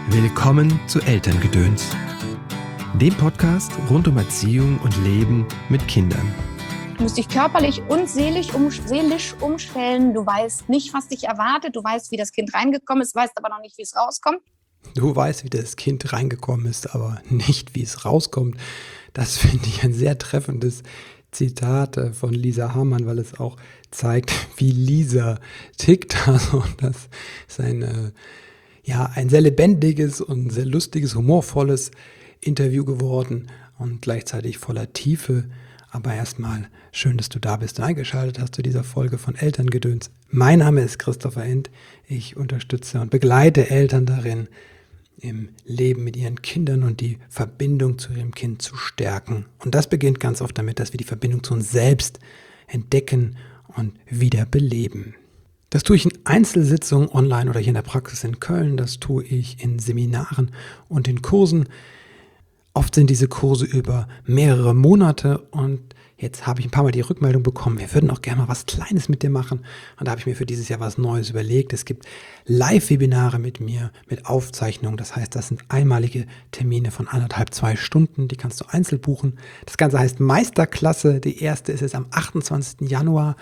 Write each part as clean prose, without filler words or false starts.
Willkommen zu Elterngedöns, dem Podcast rund um Erziehung und Leben mit Kindern. Du musst dich körperlich und seelisch umstellen. Du weißt nicht, was dich erwartet. Du weißt, wie das Kind reingekommen ist, weißt aber noch nicht, wie es rauskommt. Du weißt, wie das Kind reingekommen ist, aber nicht, wie es rauskommt. Das finde ich ein sehr treffendes Zitat von Lisa Hamann, weil es auch zeigt, wie Lisa tickt. Also das ist ein sehr lebendiges und sehr lustiges, humorvolles Interview geworden und gleichzeitig voller Tiefe. Aber erstmal schön, dass du da bist und eingeschaltet hast zu dieser Folge von Elterngedöns. Mein Name ist Christopher End. Ich unterstütze und begleite Eltern darin, im Leben mit ihren Kindern und die Verbindung zu ihrem Kind zu stärken. Und das beginnt ganz oft damit, dass wir die Verbindung zu uns selbst entdecken und wieder beleben. Das tue ich in Einzelsitzungen online oder hier in der Praxis in Köln. Das tue ich in Seminaren und in Kursen. Oft sind diese Kurse über mehrere Monate und jetzt habe ich ein paar Mal die Rückmeldung bekommen, wir würden auch gerne mal was Kleines mit dir machen. Und da habe ich mir für dieses Jahr was Neues überlegt. Es gibt Live-Webinare mit mir, mit Aufzeichnungen. Das heißt, das sind einmalige Termine von 1,5-2 Stunden. Die kannst du einzeln buchen. Das Ganze heißt Meisterklasse. Die erste ist jetzt am 28. Januar.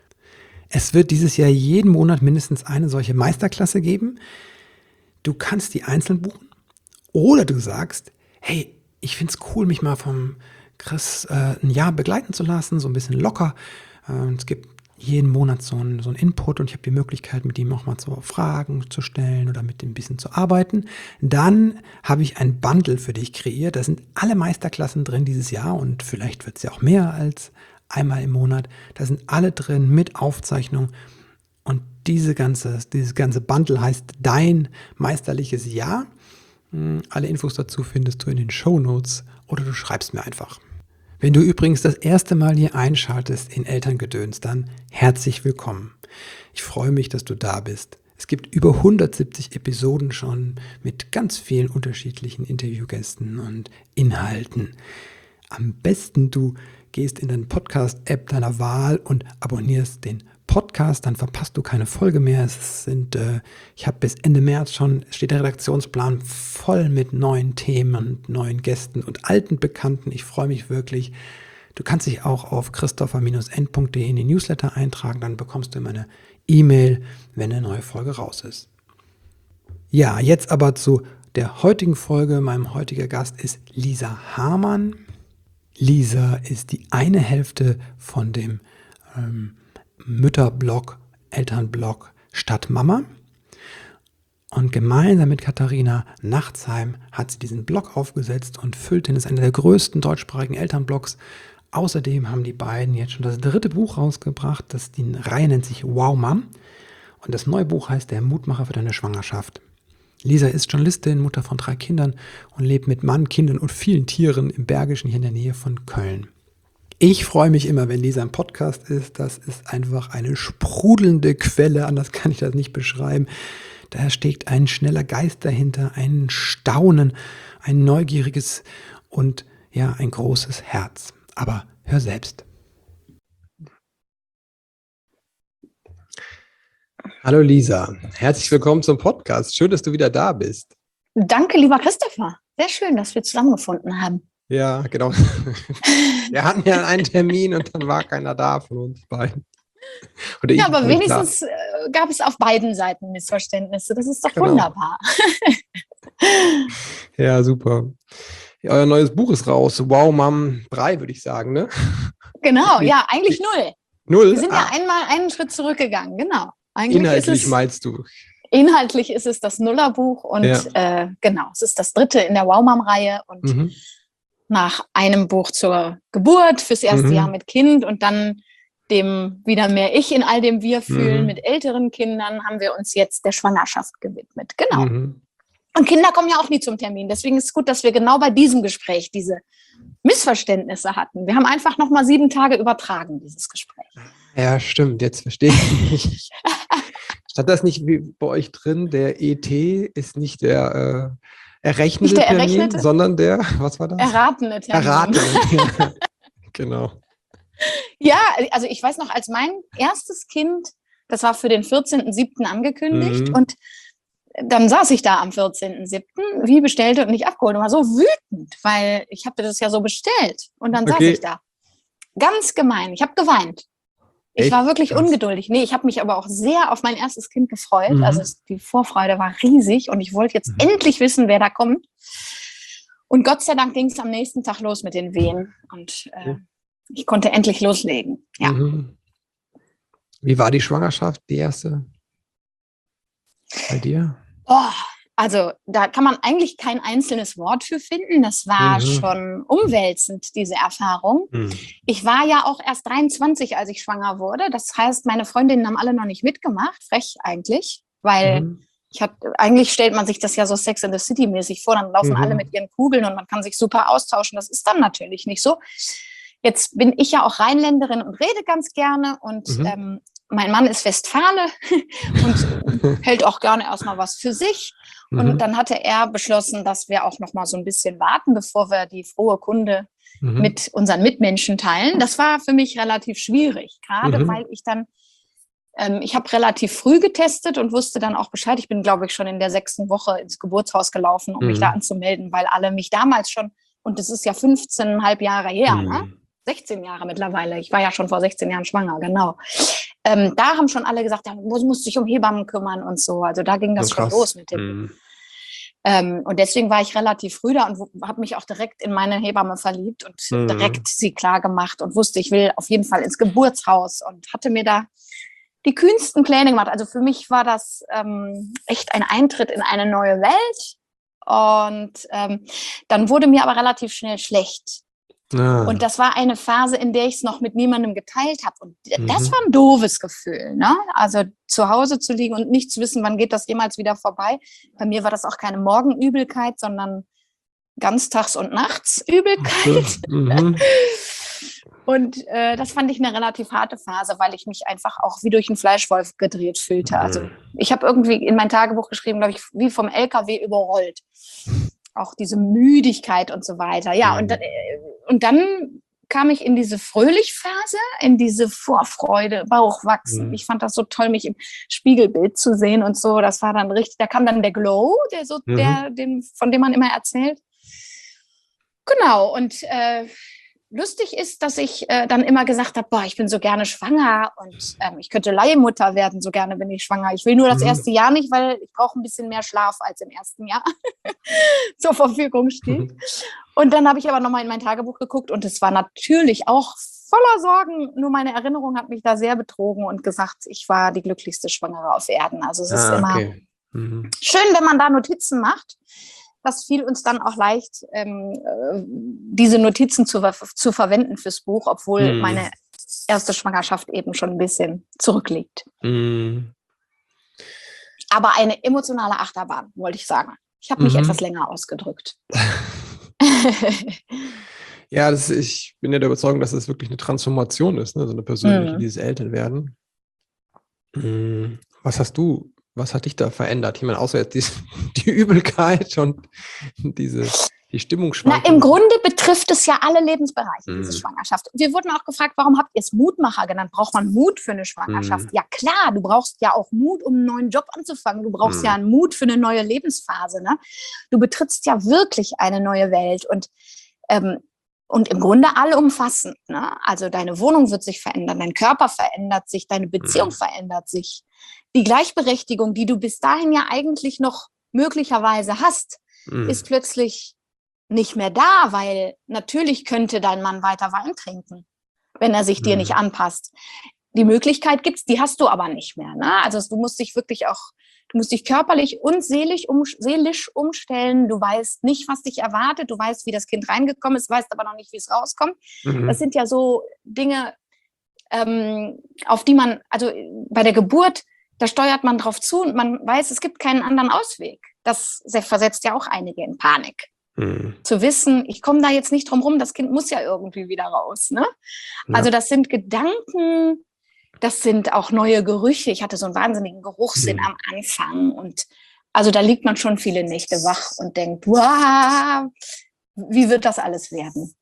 Es wird dieses Jahr jeden Monat mindestens eine solche Meisterklasse geben. Du kannst die einzeln buchen oder du sagst, hey, ich finde es cool, mich mal vom Chris ein Jahr begleiten zu lassen, so ein bisschen locker. Es gibt jeden Monat so einen Input und ich habe die Möglichkeit, mit ihm auch mal so Fragen zu stellen oder mit ihm ein bisschen zu arbeiten. Dann habe ich ein Bundle für dich kreiert. Da sind alle Meisterklassen drin dieses Jahr und vielleicht wird es ja auch mehr als einmal im Monat. Da sind alle drin mit Aufzeichnung. Und dieses ganze Bundle heißt Dein meisterliches Jahr. Alle Infos dazu findest du in den Shownotes oder du schreibst mir einfach. Wenn du übrigens das erste Mal hier einschaltest in Elterngedöns, dann herzlich willkommen. Ich freue mich, dass du da bist. Es gibt über 170 Episoden schon mit ganz vielen unterschiedlichen Interviewgästen und Inhalten. Am besten du gehst in deine Podcast-App deiner Wahl und abonnierst den Podcast, dann verpasst du keine Folge mehr. Ich habe bis Ende März steht der Redaktionsplan voll mit neuen Themen und neuen Gästen und alten Bekannten. Ich freue mich wirklich. Du kannst dich auch auf christopher-end.de in die Newsletter eintragen, dann bekommst du immer eine E-Mail, wenn eine neue Folge raus ist. Ja, jetzt aber zu der heutigen Folge. Mein heutiger Gast ist Lisa Hamann. Lisa ist die eine Hälfte von dem Mütterblog, Elternblog Stadtmama. Und gemeinsam mit Katharina Nachtsheim hat sie diesen Blog aufgesetzt und füllt ihn. Das ist einer der größten deutschsprachigen Elternblogs. Außerdem haben die beiden jetzt schon das 3. Buch rausgebracht. Die Reihe nennt sich Wow Mom. Und das neue Buch heißt Der Mutmacher für deine Schwangerschaft. Lisa ist Journalistin, Mutter von 3 Kindern und lebt mit Mann, Kindern und vielen Tieren im Bergischen hier in der Nähe von Köln. Ich freue mich immer, wenn Lisa im Podcast ist. Das ist einfach eine sprudelnde Quelle, anders kann ich das nicht beschreiben. Da steckt ein schneller Geist dahinter, ein Staunen, ein neugieriges und ja, ein großes Herz. Aber hör selbst. Hallo Lisa, herzlich willkommen zum Podcast. Schön, dass du wieder da bist. Danke, lieber Christopher. Sehr schön, dass wir zusammengefunden haben. Ja, genau. Wir hatten ja einen Termin und dann war keiner da von uns beiden. Ja, aber wenigstens gab es auf beiden Seiten Missverständnisse. Das ist doch wunderbar. Ja, super. Ja, euer neues Buch ist raus. Wow, Mom 3, würde ich sagen, ne? Genau, ja, eigentlich 0. 0? Wir sind ja einmal einen Schritt zurückgegangen, genau. Eigentlich inhaltlich meinst du? Inhaltlich ist es das Nullerbuch und genau, es ist das 3. in der Wow Mom-Reihe und nach einem Buch zur Geburt, fürs erste Jahr mit Kind und dann dem wieder mehr Ich in all dem Wir fühlen mit älteren Kindern, haben wir uns jetzt der Schwangerschaft gewidmet. Genau. Und Kinder kommen ja auch nie zum Termin. Deswegen ist es gut, dass wir genau bei diesem Gespräch diese Missverständnisse hatten. Wir haben einfach nochmal 7 Tage übertragen, dieses Gespräch. Ja, stimmt. Jetzt verstehe ich. Stand das nicht wie bei euch drin, der ET ist nicht der errechnete Termin, sondern der, was war das? Erratene Termin. Erratene, genau. Ja, also ich weiß noch, als mein erstes Kind, das war für den 14.07. angekündigt und dann saß ich da am 14.07., wie bestellt und nicht abgeholt und war so wütend, weil ich habe das ja so bestellt. Und dann saß ich da. Ganz gemein. Ich habe geweint. Ich war wirklich ungeduldig. Nee, ich habe mich aber auch sehr auf mein erstes Kind gefreut. Also die Vorfreude war riesig und ich wollte jetzt endlich wissen, wer da kommt. Und Gott sei Dank ging es am nächsten Tag los mit den Wehen. Und ich konnte endlich loslegen. Ja. Wie war die Schwangerschaft, die erste bei dir? Oh, also da kann man eigentlich kein einzelnes Wort für finden. Das war schon umwälzend, diese Erfahrung. Ich war ja auch erst 23, als ich schwanger wurde. Das heißt, meine Freundinnen haben alle noch nicht mitgemacht. Frech eigentlich, weil eigentlich stellt man sich das ja so Sex in the City mäßig vor. Dann laufen alle mit ihren Kugeln und man kann sich super austauschen. Das ist dann natürlich nicht so. Jetzt bin ich ja auch Rheinländerin und rede ganz gerne und mein Mann ist Westfale und hält auch gerne erstmal was für sich. Und dann hatte er beschlossen, dass wir auch noch mal so ein bisschen warten, bevor wir die frohe Kunde mit unseren Mitmenschen teilen. Das war für mich relativ schwierig, gerade weil ich dann, ich habe relativ früh getestet und wusste dann auch Bescheid. Ich bin, glaube ich, schon in der 6. Woche ins Geburtshaus gelaufen, um mich da anzumelden, weil alle mich damals schon, und das ist ja 15,5 Jahre her, ne? 16 Jahre mittlerweile. Ich war ja schon vor 16 Jahren schwanger, genau. Da haben schon alle gesagt, da musst du dich um Hebammen kümmern und so. Also da ging das schon los mit dem. Und deswegen war ich relativ früh da und habe mich auch direkt in meine Hebamme verliebt und direkt sie klar gemacht und wusste, ich will auf jeden Fall ins Geburtshaus und hatte mir da die kühnsten Pläne gemacht. Also für mich war das echt ein Eintritt in eine neue Welt. Und dann wurde mir aber relativ schnell schlecht. Und das war eine Phase, in der ich es noch mit niemandem geteilt habe. Und das war ein doofes Gefühl, ne? Also zu Hause zu liegen und nicht zu wissen, wann geht das jemals wieder vorbei. Bei mir war das auch keine Morgenübelkeit, sondern Ganztags- und Nachtsübelkeit. Und das fand ich eine relativ harte Phase, weil ich mich einfach auch wie durch einen Fleischwolf gedreht fühlte. Also ich habe irgendwie in mein Tagebuch geschrieben, glaube ich, wie vom LKW überrollt. Auch diese Müdigkeit und so weiter. Ja, und dann kam ich in diese Fröhlich-Phase, in diese Vorfreude, Bauchwachsen. Ich fand das so toll, mich im Spiegelbild zu sehen und so. Das war dann richtig, da kam dann der Glow, von dem man immer erzählt. Genau, und lustig ist, dass ich dann immer gesagt habe, boah, ich bin so gerne schwanger und ich könnte Leihmutter werden, so gerne bin ich schwanger. Ich will nur das erste Jahr nicht, weil ich brauche ein bisschen mehr Schlaf als im ersten Jahr zur Verfügung steht. Und dann habe ich aber nochmal in mein Tagebuch geguckt und es war natürlich auch voller Sorgen, nur meine Erinnerung hat mich da sehr betrogen und gesagt, ich war die glücklichste Schwangere auf Erden. Also es ist immer schön, wenn man da Notizen macht. Das fiel uns dann auch leicht, diese Notizen zu verwenden fürs Buch, obwohl meine erste Schwangerschaft eben schon ein bisschen zurückliegt. Aber eine emotionale Achterbahn, wollte ich sagen. Ich habe mich etwas länger ausgedrückt. Ja, ich bin ja der Überzeugung, dass es wirklich eine Transformation ist, ne? So eine persönliche, dieses Elternwerden. Was hat dich da verändert? Ich meine, außer jetzt die Übelkeit und die Stimmungsschwankungen. Na, im Grunde betrifft es ja alle Lebensbereiche, diese Schwangerschaft. Wir wurden auch gefragt, warum habt ihr es Mutmacher genannt? Braucht man Mut für eine Schwangerschaft? Ja klar, du brauchst ja auch Mut, um einen neuen Job anzufangen. Du brauchst ja einen Mut für eine neue Lebensphase. Ne? Du betrittst ja wirklich eine neue Welt und im Grunde allumfassend. Ne? Also deine Wohnung wird sich verändern, dein Körper verändert sich, deine Beziehung verändert sich. Die Gleichberechtigung, die du bis dahin ja eigentlich noch möglicherweise hast, ist plötzlich nicht mehr da, weil natürlich könnte dein Mann weiter Wein trinken, wenn er sich dir nicht anpasst. Die Möglichkeit gibt's, die hast du aber nicht mehr. Ne? Also du musst dich wirklich auch, du musst dich körperlich und seelisch umstellen. Du weißt nicht, was dich erwartet. Du weißt, wie das Kind reingekommen ist, weißt aber noch nicht, wie es rauskommt. Das sind ja so Dinge, auf die man, also bei der Geburt, da steuert man drauf zu und man weiß, es gibt keinen anderen Ausweg. Das versetzt ja auch einige in Panik. Zu wissen, ich komme da jetzt nicht drum rum, das Kind muss ja irgendwie wieder raus. Ne? Ja. Also das sind Gedanken, das sind auch neue Gerüche. Ich hatte so einen wahnsinnigen Geruchssinn am Anfang und also da liegt man schon viele Nächte wach und denkt, wow, wie wird das alles werden?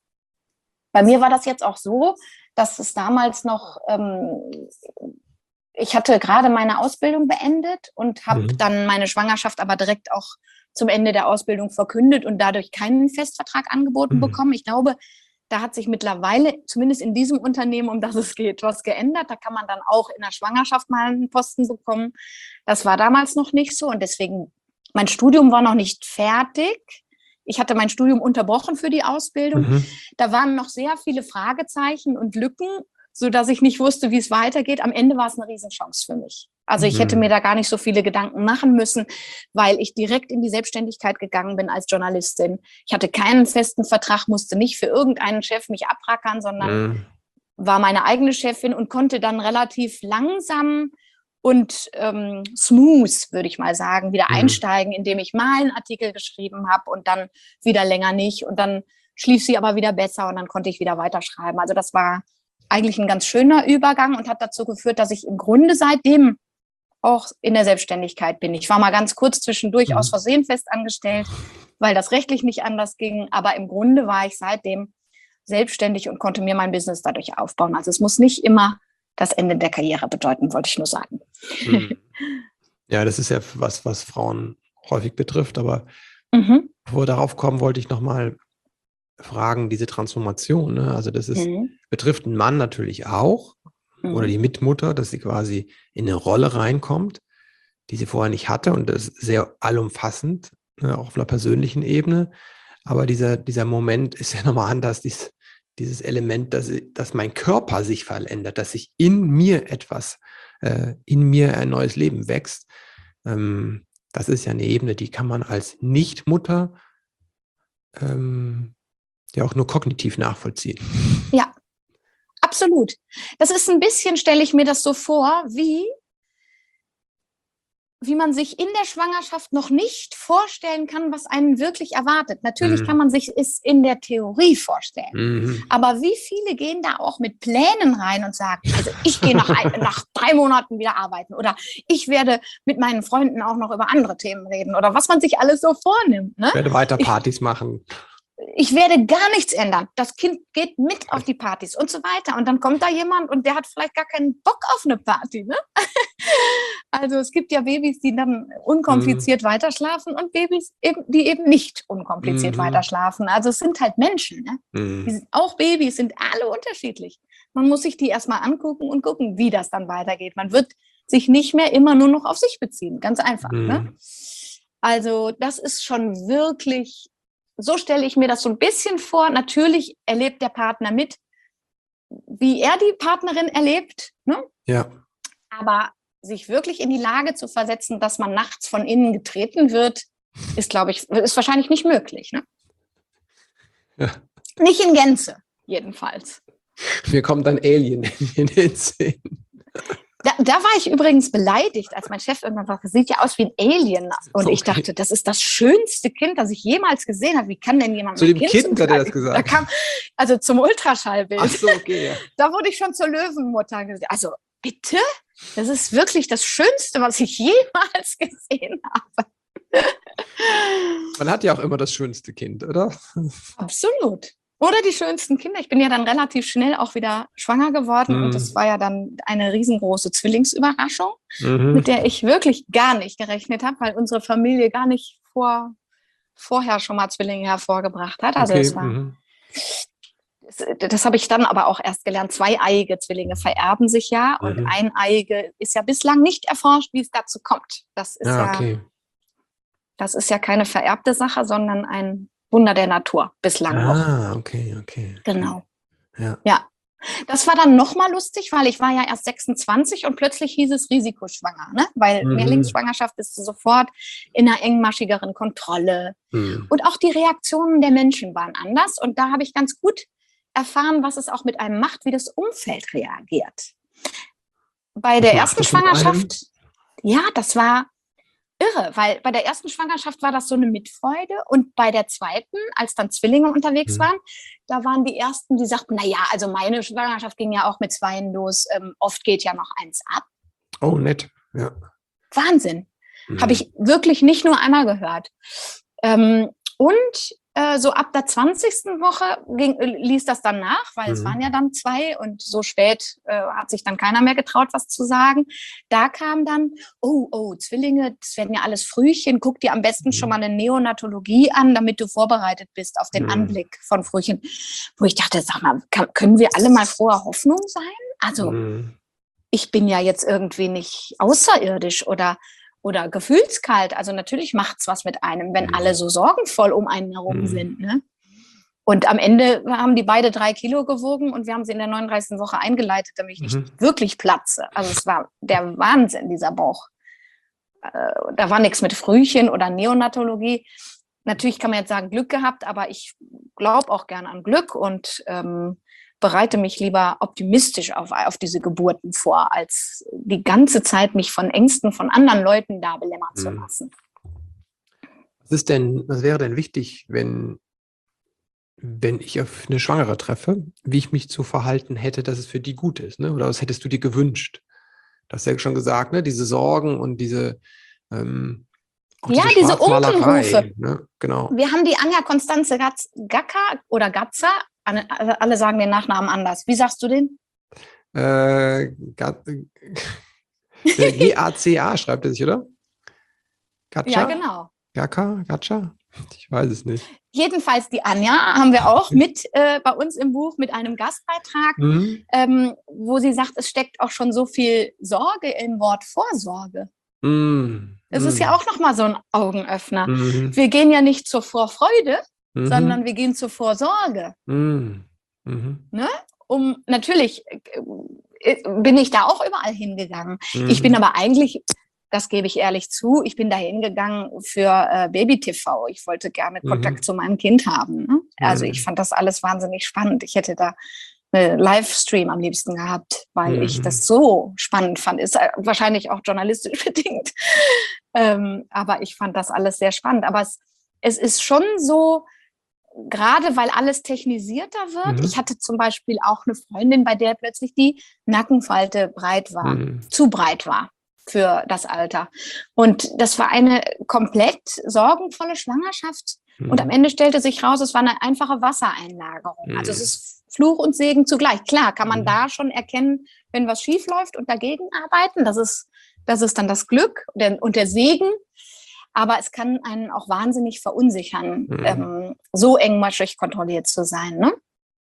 Bei mir war das jetzt auch so, dass es damals noch ich hatte gerade meine Ausbildung beendet und habe dann meine Schwangerschaft aber direkt auch zum Ende der Ausbildung verkündet und dadurch keinen Festvertrag angeboten bekommen. Ich glaube, da hat sich mittlerweile, zumindest in diesem Unternehmen, um das es geht, was geändert. Da kann man dann auch in der Schwangerschaft mal einen Posten bekommen. Das war damals noch nicht so und deswegen, mein Studium war noch nicht fertig. Ich hatte mein Studium unterbrochen für die Ausbildung. Da waren noch sehr viele Fragezeichen und Lücken, sodass ich nicht wusste, wie es weitergeht. Am Ende war es eine Riesenchance für mich. Also ich hätte mir da gar nicht so viele Gedanken machen müssen, weil ich direkt in die Selbstständigkeit gegangen bin als Journalistin. Ich hatte keinen festen Vertrag, musste nicht für irgendeinen Chef mich abrackern, sondern war meine eigene Chefin und konnte dann relativ langsam und smooth, würde ich mal sagen, wieder einsteigen, indem ich mal einen Artikel geschrieben habe und dann wieder länger nicht. Und dann schlief sie aber wieder besser und dann konnte ich wieder weiterschreiben. Also das war eigentlich ein ganz schöner Übergang und hat dazu geführt, dass ich im Grunde seitdem auch in der Selbstständigkeit bin. Ich war mal ganz kurz zwischendurch aus Versehen festangestellt, weil das rechtlich nicht anders ging. Aber im Grunde war ich seitdem selbstständig und konnte mir mein Business dadurch aufbauen. Also es muss nicht immer das Ende der Karriere bedeuten, wollte ich nur sagen. Ja, das ist ja was Frauen häufig betrifft. Aber bevor wir darauf kommen, wollte ich nochmal fragen, diese Transformation. Ne? Also das ist, betrifft einen Mann natürlich auch. Oder die Mitmutter, dass sie quasi in eine Rolle reinkommt, die sie vorher nicht hatte und das ist sehr allumfassend, ne, auch auf einer persönlichen Ebene. Aber dieser Moment ist ja nochmal anders, dieses Element, dass mein Körper sich verändert, dass sich in mir in mir ein neues Leben wächst. Das ist ja eine Ebene, die kann man als Nichtmutter ja auch nur kognitiv nachvollziehen. Ja. Absolut. Das ist ein bisschen, stelle ich mir das so vor, wie man sich in der Schwangerschaft noch nicht vorstellen kann, was einen wirklich erwartet. Natürlich kann man sich es in der Theorie vorstellen. Aber wie viele gehen da auch mit Plänen rein und sagen, also ich gehe nach 3 Monaten wieder arbeiten oder ich werde mit meinen Freunden auch noch über andere Themen reden oder was man sich alles so vornimmt. Ne? Ich werde weiter Partys machen. Ich werde gar nichts ändern. Das Kind geht mit auf die Partys und so weiter. Und dann kommt da jemand und der hat vielleicht gar keinen Bock auf eine Party. Ne? Also es gibt ja Babys, die dann unkompliziert weiterschlafen und Babys, die eben nicht unkompliziert weiterschlafen. Also es sind halt Menschen. Ne? Auch Babys sind alle unterschiedlich. Man muss sich die erstmal angucken und gucken, wie das dann weitergeht. Man wird sich nicht mehr immer nur noch auf sich beziehen. Ganz einfach. Ne? Also das ist schon wirklich... So stelle ich mir das so ein bisschen vor. Natürlich erlebt der Partner mit, wie er die Partnerin erlebt. Ne? Ja. Aber sich wirklich in die Lage zu versetzen, dass man nachts von innen getreten wird, ist wahrscheinlich nicht möglich. Ne? Ja. Nicht in Gänze, jedenfalls. Mir kommt ein Alien in den Sinn. Da war ich übrigens beleidigt, als mein Chef irgendwann sagte, sieht ja aus wie ein Alien. Und ich dachte, das ist das schönste Kind, das ich jemals gesehen habe. Wie kann denn jemand zu dem Kind hat er das gesagt? Also zum Ultraschallbild. Ach so, okay, ja. Da wurde ich schon zur Löwenmutter gesagt. Also bitte? Das ist wirklich das Schönste, was ich jemals gesehen habe. Man hat ja auch immer das schönste Kind, oder? Absolut. Oder die schönsten Kinder. Ich bin ja dann relativ schnell auch wieder schwanger geworden und das war ja dann eine riesengroße Zwillingsüberraschung, mit der ich wirklich gar nicht gerechnet habe, weil unsere Familie gar nicht vorher schon mal Zwillinge hervorgebracht hat. Also das habe ich dann aber auch erst gelernt. 2-eiige Zwillinge vererben sich ja und 1-eiige ist ja bislang nicht erforscht, wie es dazu kommt. Das ist ja keine vererbte Sache, sondern ein Wunder der Natur bislang noch. Okay. Genau. Ja. Das war dann nochmal lustig, weil ich war ja erst 26 und plötzlich hieß es risikoschwanger, ne? Weil Mehrlingsschwangerschaft bist du sofort in einer engmaschigeren Kontrolle. Und auch die Reaktionen der Menschen waren anders und da habe ich ganz gut erfahren, was es auch mit einem macht, wie das Umfeld reagiert. Bei der ersten Schwangerschaft, ja, das war irre, weil bei der ersten Schwangerschaft war das so eine Mitfreude und bei der zweiten, als dann Zwillinge unterwegs waren, da waren die ersten, die sagten, naja, also meine Schwangerschaft ging ja auch mit 2 los, oft geht ja noch 1 ab. Oh, nett, ja. Wahnsinn, habe ich wirklich nicht nur einmal gehört. Und so ab der 20. Woche ließ das dann nach, weil es waren ja dann 2 und so spät hat sich dann keiner mehr getraut, was zu sagen. Da kam dann, Zwillinge, das werden ja alles Frühchen, guck dir am besten schon mal eine Neonatologie an, damit du vorbereitet bist auf den Anblick von Frühchen. Wo ich dachte, sag mal, können wir alle mal froher Hoffnung sein? Also ich bin ja jetzt irgendwie nicht außerirdisch oder gefühlskalt. Also natürlich macht's was mit einem, wenn alle so sorgenvoll um einen herum sind. Ne? Und am Ende haben die beide 3 Kilo gewogen und wir haben sie in der 39. Woche eingeleitet, damit ich nicht wirklich platze. Also es war der Wahnsinn, dieser Bauch. Da war nichts mit Frühchen oder Neonatologie. Natürlich kann man jetzt sagen, Glück gehabt, aber ich glaube auch gern an Glück und bereite mich lieber optimistisch auf diese Geburten vor, als die ganze Zeit mich von Ängsten von anderen Leuten da belämmern zu lassen. Was wäre denn wichtig, wenn ich auf eine Schwangere treffe, wie ich mich zu verhalten hätte, dass es für die gut ist, ne? Oder was hättest du dir gewünscht? Du hast ja schon gesagt, ne? Diese Sorgen und diese diese Unkenrufe. Ne? Genau. Wir haben die Anja Constanze Gacker oder Gatzer, alle sagen den Nachnamen anders. Wie sagst du den? G-A-C-A schreibt er sich, oder? Gatscha? Ja, genau. Gatscha? Ich weiß es nicht. Jedenfalls die Anja haben wir auch mit bei uns im Buch mit einem Gastbeitrag, wo sie sagt, es steckt auch schon so viel Sorge im Wort Vorsorge. Das ist ja auch nochmal so ein Augenöffner. Wir gehen ja nicht zur Vorfreude, sondern wir gehen zur Vorsorge. Ne? Natürlich bin ich da auch überall hingegangen. Ich bin aber eigentlich, das gebe ich ehrlich zu, ich bin da hingegangen für Baby-TV. Ich wollte gerne Kontakt zu meinem Kind haben. Ne? Also ich fand das alles wahnsinnig spannend. Ich hätte da einen Livestream am liebsten gehabt, weil ich das so spannend fand. Ist wahrscheinlich auch journalistisch bedingt. Aber ich fand das alles sehr spannend. Aber es ist schon so, gerade weil alles technisierter wird. Ich hatte zum Beispiel auch eine Freundin, bei der plötzlich die Nackenfalte breit war, zu breit war für das Alter. Und das war eine komplett sorgenvolle Schwangerschaft. Und am Ende stellte sich raus, es war eine einfache Wassereinlagerung. Also es ist Fluch und Segen zugleich. Klar, kann man da schon erkennen, wenn was schief läuft und dagegen arbeiten. Das ist dann das Glück und der Segen. Aber es kann einen auch wahnsinnig verunsichern, so engmaschig kontrolliert zu sein. Ne?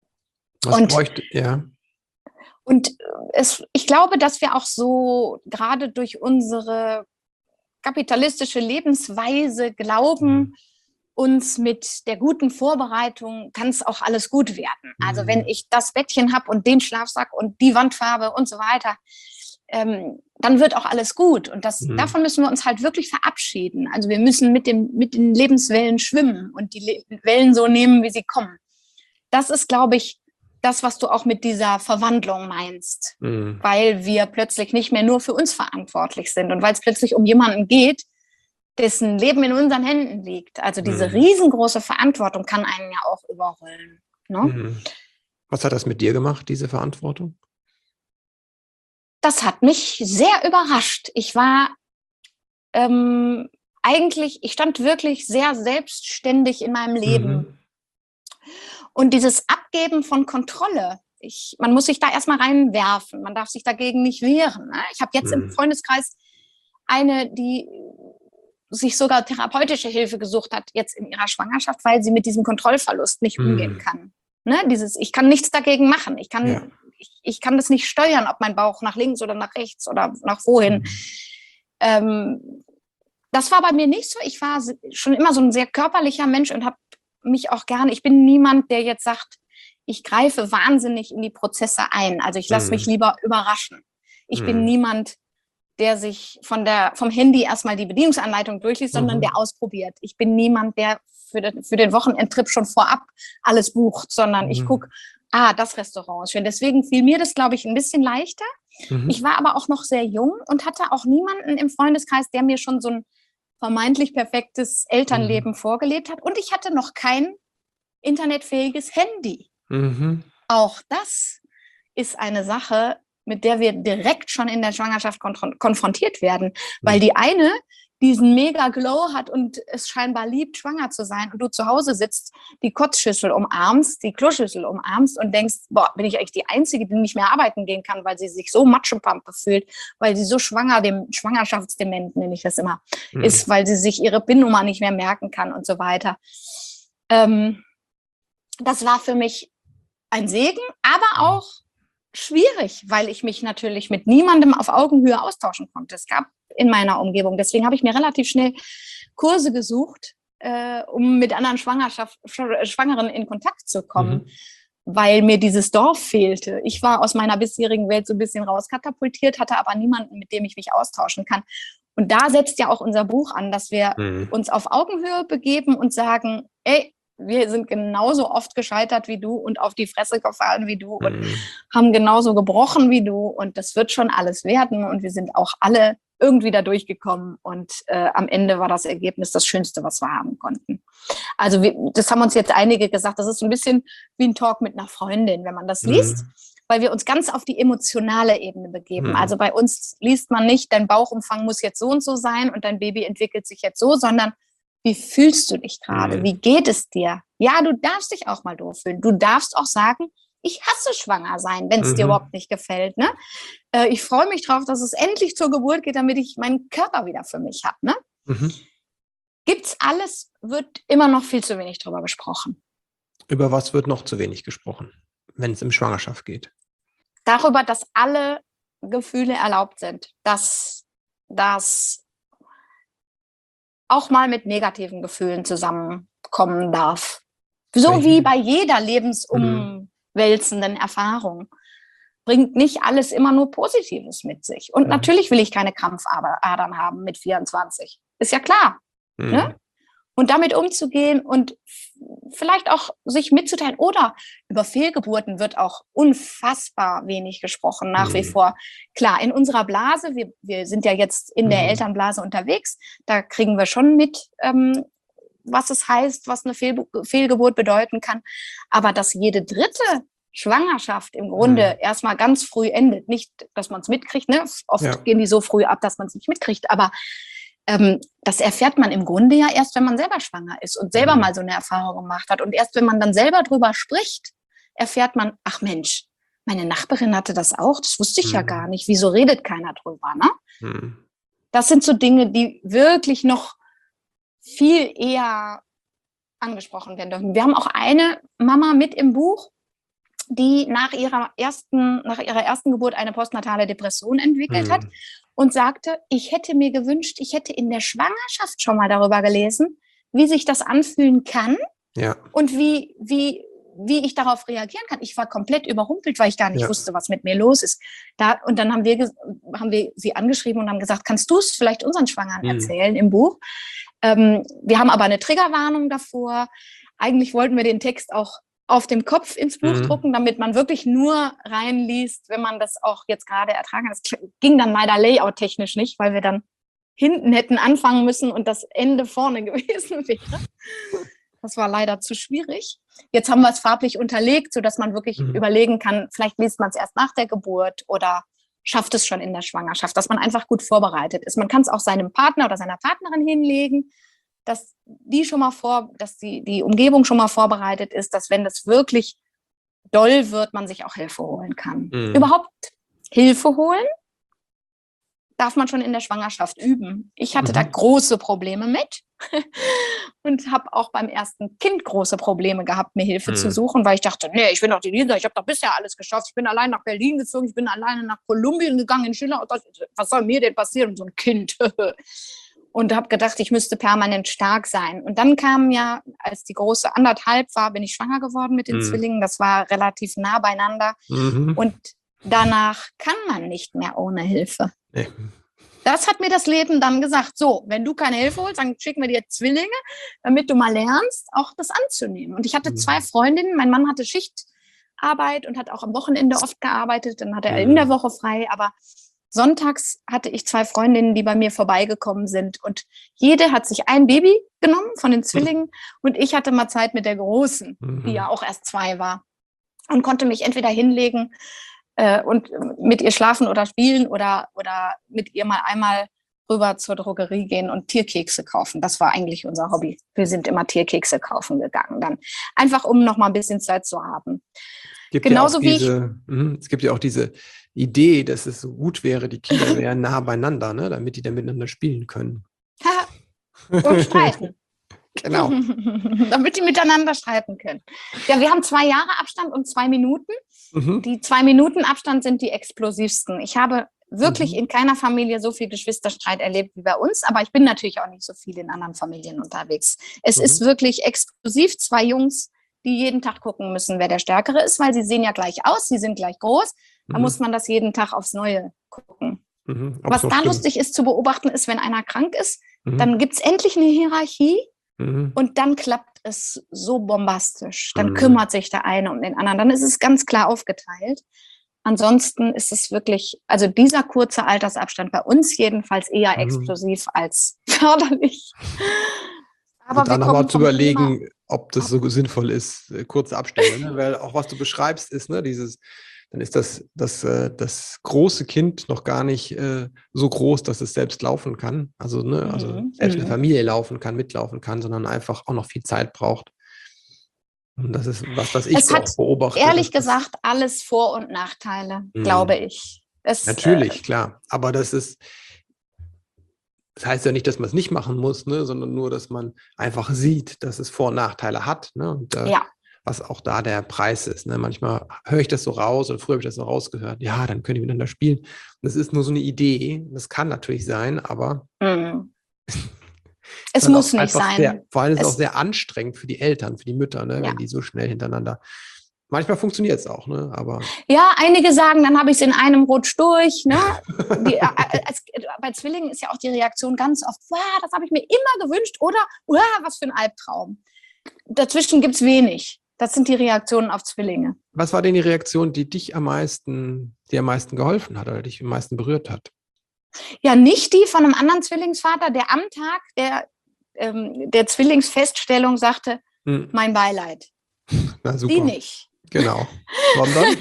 Und ich glaube, dass wir auch so gerade durch unsere kapitalistische Lebensweise glauben, uns mit der guten Vorbereitung kann es auch alles gut werden. Also wenn ich das Bettchen habe und den Schlafsack und die Wandfarbe und so weiter, dann wird auch alles gut. Und davon müssen wir uns halt wirklich verabschieden. Also wir müssen mit den Lebenswellen schwimmen und die Wellen so nehmen, wie sie kommen. Das ist, glaube ich, das, was du auch mit dieser Verwandlung meinst. Weil wir plötzlich nicht mehr nur für uns verantwortlich sind und weil es plötzlich um jemanden geht, dessen Leben in unseren Händen liegt. Also diese riesengroße Verantwortung kann einen ja auch überrollen. Ne? Was hat das mit dir gemacht, diese Verantwortung? Das hat mich sehr überrascht. Ich war ich stand wirklich sehr selbstständig in meinem Leben. Und dieses Abgeben von Kontrolle, man muss sich da erstmal reinwerfen, man darf sich dagegen nicht wehren. Ne? Ich habe jetzt im Freundeskreis eine, die sich sogar therapeutische Hilfe gesucht hat, jetzt in ihrer Schwangerschaft, weil sie mit diesem Kontrollverlust nicht umgehen kann. Ne? Ich kann nichts dagegen machen. Ich kann das nicht steuern, ob mein Bauch nach links oder nach rechts oder nach wohin. Das war bei mir nicht so. Ich war schon immer so ein sehr körperlicher Mensch und habe mich auch gerne, ich bin niemand, der jetzt sagt, ich greife wahnsinnig in die Prozesse ein. Also ich lasse mich lieber überraschen. Ich bin niemand, der sich vom Handy erstmal die Bedienungsanleitung durchliest, sondern der ausprobiert. Ich bin niemand, der für den Wochenendtrip schon vorab alles bucht, sondern ich gucke, das Restaurant ist schön. Deswegen fiel mir das, glaube ich, ein bisschen leichter. Ich war aber auch noch sehr jung und hatte auch niemanden im Freundeskreis, der mir schon so ein vermeintlich perfektes Elternleben vorgelebt hat. Und ich hatte noch kein internetfähiges Handy. Auch das ist eine Sache, mit der wir direkt schon in der Schwangerschaft konfrontiert werden. Weil die eine, diesen Mega-Glow hat und es scheinbar liebt, schwanger zu sein und du zu Hause sitzt, die Kotzschüssel umarmst, die Kloschüssel umarmst und denkst, boah, bin ich eigentlich die Einzige, die nicht mehr arbeiten gehen kann, weil sie sich so Matschepampe fühlt, weil sie so schwangerschaftsdement, nenne ich das immer, ist, weil sie sich ihre PIN-Nummer nicht mehr merken kann und so weiter. Das war für mich ein Segen, aber auch schwierig, weil ich mich natürlich mit niemandem auf Augenhöhe austauschen konnte. Es gab in meiner Umgebung. Deswegen habe ich mir relativ schnell Kurse gesucht, um mit anderen Schwangeren in Kontakt zu kommen, weil mir dieses Dorf fehlte. Ich war aus meiner bisherigen Welt so ein bisschen rauskatapultiert, hatte aber niemanden, mit dem ich mich austauschen kann. Und da setzt ja auch unser Buch an, dass wir uns auf Augenhöhe begeben und sagen, ey, wir sind genauso oft gescheitert wie du und auf die Fresse gefallen wie du und haben genauso gebrochen wie du und das wird schon alles werden und wir sind auch alle irgendwie da durchgekommen und am Ende war das Ergebnis das Schönste, was wir haben konnten. Also das haben uns jetzt einige gesagt, das ist ein bisschen wie ein Talk mit einer Freundin, wenn man das liest, weil wir uns ganz auf die emotionale Ebene begeben. Also bei uns liest man nicht, dein Bauchumfang muss jetzt so und so sein und dein Baby entwickelt sich jetzt so, sondern wie fühlst du dich gerade? Wie geht es dir? Ja, du darfst dich auch mal doof fühlen. Du darfst auch sagen, ich hasse schwanger sein, wenn es dir überhaupt nicht gefällt. Ne? Ich freue mich drauf, dass es endlich zur Geburt geht, damit ich meinen Körper wieder für mich habe. Ne? Gibt's alles, wird immer noch viel zu wenig drüber gesprochen. Über was wird noch zu wenig gesprochen, wenn es um Schwangerschaft geht? Darüber, dass alle Gefühle erlaubt sind. Dass das auch mal mit negativen Gefühlen zusammenkommen darf. So wie bei jeder lebensumwälzenden Erfahrung. Bringt nicht alles immer nur Positives mit sich. Und natürlich will ich keine Krampfadern haben mit 24. Ist ja klar. Ne? Und damit umzugehen und vielleicht auch sich mitzuteilen. Oder über Fehlgeburten wird auch unfassbar wenig gesprochen, nach wie vor. Klar, in unserer Blase, wir sind ja jetzt in der Elternblase unterwegs, da kriegen wir schon mit, was es heißt, was eine Fehlgeburt bedeuten kann. Aber dass jede dritte Schwangerschaft im Grunde erstmal ganz früh endet. Nicht, dass man es mitkriegt, ne? Oft gehen die so früh ab, dass man es nicht mitkriegt, aber das erfährt man im Grunde ja erst, wenn man selber schwanger ist und selber mal so eine Erfahrung gemacht hat. Und erst wenn man dann selber drüber spricht, erfährt man, ach Mensch, meine Nachbarin hatte das auch, das wusste ich ja gar nicht. Wieso redet keiner drüber? Ne? Das sind so Dinge, die wirklich noch viel eher angesprochen werden dürfen. Wir haben auch eine Mama mit im Buch, die nach ihrer ersten Geburt eine postnatale Depression entwickelt hat und sagte, ich hätte mir gewünscht, ich hätte in der Schwangerschaft schon mal darüber gelesen, wie sich das anfühlen kann und wie ich darauf reagieren kann. Ich war komplett überrumpelt, weil ich gar nicht wusste, was mit mir los ist. Und dann haben wir sie angeschrieben und haben gesagt, kannst du es vielleicht unseren Schwangeren erzählen im Buch? Wir haben aber eine Triggerwarnung davor. Eigentlich wollten wir den Text auch auf dem Kopf ins Buch drucken, damit man wirklich nur reinliest, wenn man das auch jetzt gerade ertragen hat. Das ging dann leider layout-technisch nicht, weil wir dann hinten hätten anfangen müssen und das Ende vorne gewesen wäre. Das war leider zu schwierig. Jetzt haben wir es farblich unterlegt, sodass man wirklich überlegen kann, vielleicht liest man es erst nach der Geburt oder schafft es schon in der Schwangerschaft, dass man einfach gut vorbereitet ist. Man kann es auch seinem Partner oder seiner Partnerin hinlegen, dass die Umgebung schon mal vorbereitet ist, dass wenn das wirklich doll wird, man sich auch Hilfe holen kann. Überhaupt Hilfe holen darf man schon in der Schwangerschaft üben. Ich hatte da große Probleme mit und habe auch beim ersten Kind große Probleme gehabt, mir Hilfe zu suchen, weil ich dachte, nee, ich bin doch die Lisa, ich habe doch bisher alles geschafft. Ich bin allein nach Berlin gezogen, ich bin alleine nach Kolumbien gegangen in Schiller. Was soll mir denn passieren, so ein Kind? Und habe gedacht, ich müsste permanent stark sein. Und dann kam ja, als die große 1,5 war, bin ich schwanger geworden mit den Zwillingen. Das war relativ nah beieinander. Und danach kann man nicht mehr ohne Hilfe. Nee. Das hat mir das Leben dann gesagt. So, wenn du keine Hilfe holst, dann schicken wir dir Zwillinge, damit du mal lernst, auch das anzunehmen. Und ich hatte 2 Freundinnen. Mein Mann hatte Schichtarbeit und hat auch am Wochenende oft gearbeitet. Dann hatte er in der Woche frei, aber sonntags hatte ich 2 Freundinnen, die bei mir vorbeigekommen sind und jede hat sich ein Baby genommen von den Zwillingen und ich hatte mal Zeit mit der Großen, die ja auch erst 2 war und konnte mich entweder hinlegen und mit ihr schlafen oder spielen oder mit ihr mal einmal rüber zur Drogerie gehen und Tierkekse kaufen. Das war eigentlich unser Hobby. Wir sind immer Tierkekse kaufen gegangen dann. Einfach, um noch mal ein bisschen Zeit zu haben. Genauso wie es gibt ja auch diese Idee, dass es so gut wäre, die Kinder wären nah beieinander, ne, damit die dann miteinander spielen können. Und streiten. Genau. Damit die miteinander streiten können. Ja, wir haben 2 Jahre Abstand und 2 Minuten. Mhm. Die 2 Minuten Abstand sind die explosivsten. Ich habe wirklich in keiner Familie so viel Geschwisterstreit erlebt wie bei uns, aber ich bin natürlich auch nicht so viel in anderen Familien unterwegs. Es ist wirklich explosiv. 2 Jungs, die jeden Tag gucken müssen, wer der Stärkere ist, weil sie sehen ja gleich aus, sie sind gleich groß. Da muss man das jeden Tag aufs Neue gucken. Was da lustig ist zu beobachten, ist, wenn einer krank ist, dann gibt es endlich eine Hierarchie. Und dann klappt es so bombastisch. Dann kümmert sich der eine um den anderen. Dann ist es ganz klar aufgeteilt. Ansonsten ist es wirklich, also dieser kurze Altersabstand bei uns jedenfalls eher explosiv als förderlich. Aber und dann nochmal zu überlegen, ob das so sinnvoll ist, kurze Abstände. Ne? Weil auch was du beschreibst, ist, ne, dann ist das große Kind noch gar nicht so groß, dass es selbst laufen kann. Also, selbst eine Familie laufen kann, mitlaufen kann, sondern einfach auch noch viel Zeit braucht. Und das ist was ich so auch beobachte. Ehrlich gesagt, alles Vor- und Nachteile, glaube ich. Natürlich, klar. Aber das heißt ja nicht, dass man es nicht machen muss, ne, sondern nur, dass man einfach sieht, dass es Vor- und Nachteile hat. Ne? Und was auch da der Preis ist. Ne? Manchmal höre ich das so raus, oder früher habe ich das so rausgehört. Ja, dann können die miteinander spielen. Und das ist nur so eine Idee. Das kann natürlich sein, aber es muss nicht sein. Vor allem ist es auch sehr anstrengend für die Eltern, für die Mütter, ne? Wenn die so schnell hintereinander. Manchmal funktioniert es auch, ne? Aber ja, einige sagen, dann habe ich es in einem Rutsch durch. Ne? Bei Zwillingen ist ja auch die Reaktion ganz oft, das habe ich mir immer gewünscht oder was für ein Albtraum. Dazwischen gibt es wenig. Das sind die Reaktionen auf Zwillinge. Was war denn die Reaktion, die dir am meisten geholfen hat oder dich am meisten berührt hat? Ja, nicht die von einem anderen Zwillingsvater, der am Tag der Zwillingsfeststellung sagte, mein Beileid. Na, super. Die nicht. Genau. Sondern?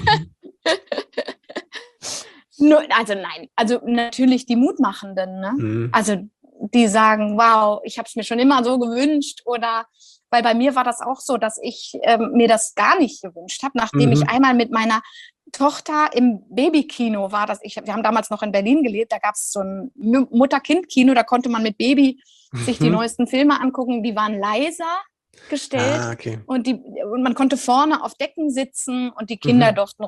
Also natürlich die Mutmachenden. Ne? Also die sagen, wow, ich habe es mir schon immer so gewünscht. Oder weil bei mir war das auch so, dass ich mir das gar nicht gewünscht habe, nachdem ich einmal mit meiner Tochter im Babykino war. Wir haben damals noch in Berlin gelebt, da gab es so ein Mutter-Kind-Kino, da konnte man mit Baby sich die neuesten Filme angucken, die waren leiser gestellt und man konnte vorne auf Decken sitzen und die Kinder durften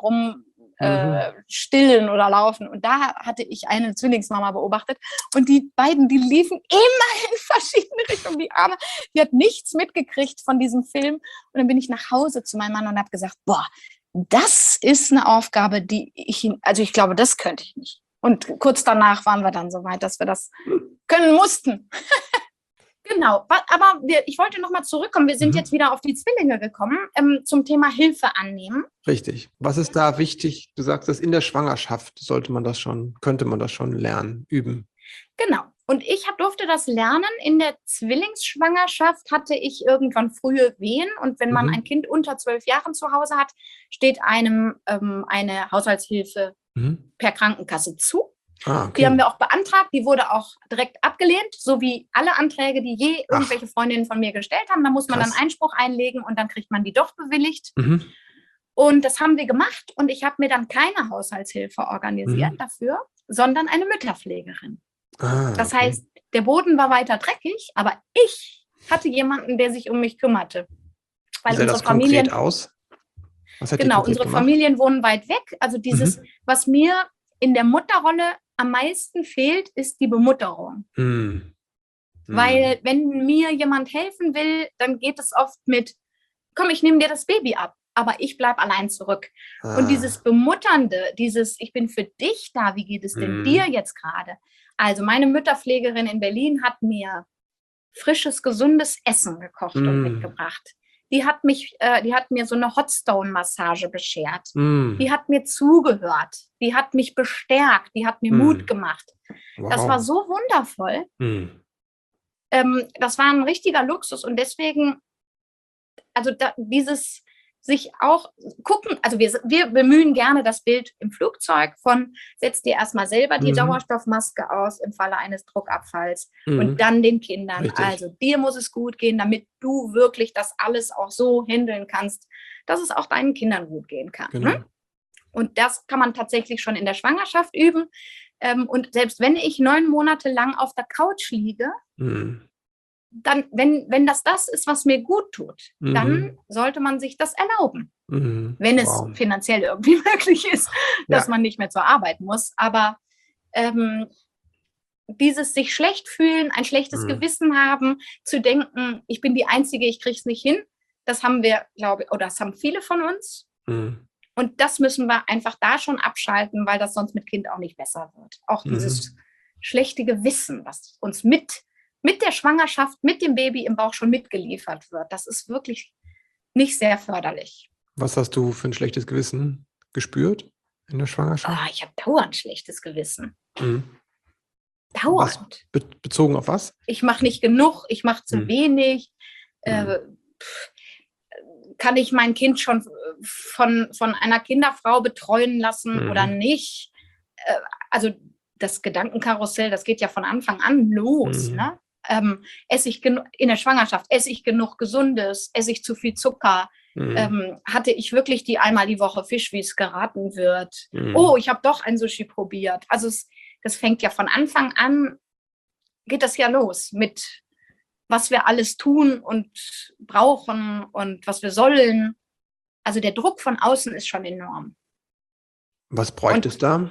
stillen oder laufen. Und da hatte ich eine Zwillingsmama beobachtet und die beiden, die liefen immer in verschiedene Richtungen. Die Arme, die hat nichts mitgekriegt von diesem Film. Und dann bin ich nach Hause zu meinem Mann und habe gesagt, das ist eine Aufgabe, ich glaube, das könnte ich nicht. Und kurz danach waren wir dann so weit, dass wir das können mussten. Genau, aber ich wollte nochmal zurückkommen. Wir sind jetzt wieder auf die Zwillinge gekommen, zum Thema Hilfe annehmen. Richtig. Was ist da wichtig? Du sagst, dass in der Schwangerschaft könnte man das schon lernen, üben. Genau. Und ich durfte das lernen. In der Zwillingsschwangerschaft hatte ich irgendwann frühe Wehen. Und wenn man ein Kind unter 12 Jahren zu Hause hat, steht einem eine Haushaltshilfe per Krankenkasse zu. Okay. Die haben wir auch beantragt, die wurde auch direkt abgelehnt, so wie alle Anträge, die irgendwelche Freundinnen von mir gestellt haben. Da muss man dann Einspruch einlegen und dann kriegt man die doch bewilligt. Und das haben wir gemacht und ich habe mir dann keine Haushaltshilfe organisiert dafür, sondern eine Mütterpflegerin. Das heißt, der Boden war weiter dreckig, aber ich hatte jemanden, der sich um mich kümmerte. Weil unsere Familien konkret aus? Was hat genau, unsere Familien wohnen weit weg. Also dieses, was mir in der Mutterrolle am meisten fehlt, ist die Bemutterung. Weil wenn mir jemand helfen will, dann geht es oft mit, komm, ich nehme dir das Baby ab, aber ich bleibe allein zurück. Und dieses Bemutternde, ich bin für dich da, wie geht es denn dir jetzt gerade? Also meine Mütterpflegerin in Berlin hat mir frisches, gesundes Essen gekocht und mitgebracht. Die hat mir so eine Hotstone-Massage beschert. Die hat mir zugehört. Die hat mich bestärkt. Die hat mir Mut gemacht. Wow. Das war so wundervoll. Das war ein richtiger Luxus. Und deswegen, also sich auch gucken, also wir bemühen gerne das Bild im Flugzeug von, setz dir erstmal selber die Sauerstoffmaske aus im Falle eines Druckabfalls und dann den Kindern. Richtig. Also dir muss es gut gehen, damit du wirklich das alles auch so handeln kannst, dass es auch deinen Kindern gut gehen kann. Genau. Ne? Und das kann man tatsächlich schon in der Schwangerschaft üben. Und selbst wenn ich 9 Monate lang auf der Couch liege, dann, wenn das ist, was mir gut tut, dann sollte man sich das erlauben. Wenn es finanziell irgendwie möglich ist, dass man nicht mehr zur Arbeit muss. Aber dieses sich schlecht fühlen, ein schlechtes Gewissen haben, zu denken, ich bin die Einzige, ich kriege es nicht hin, das haben wir, glaube ich, oder das haben viele von uns. Und das müssen wir einfach da schon abschalten, weil das sonst mit Kind auch nicht besser wird. Auch dieses schlechte Gewissen, was uns mit der Schwangerschaft, mit dem Baby im Bauch schon mitgeliefert wird, das ist wirklich nicht sehr förderlich. Was hast du für ein schlechtes Gewissen gespürt in der Schwangerschaft? Ich habe dauernd schlechtes Gewissen. Dauernd. Bezogen auf was? Ich mache nicht genug, ich mache zu wenig. Kann ich mein Kind schon von einer Kinderfrau betreuen lassen oder nicht? Also das Gedankenkarussell, das geht ja von Anfang an los. Ne? Esse ich in der Schwangerschaft, esse ich genug Gesundes, esse ich zu viel Zucker? Hatte ich wirklich die einmal die Woche Fisch, wie es geraten wird? Oh, ich habe doch ein Sushi probiert. Also das fängt ja von Anfang an, geht das ja los mit, was wir alles tun und brauchen und was wir sollen. Also der Druck von außen ist schon enorm. Was bräuchte es da?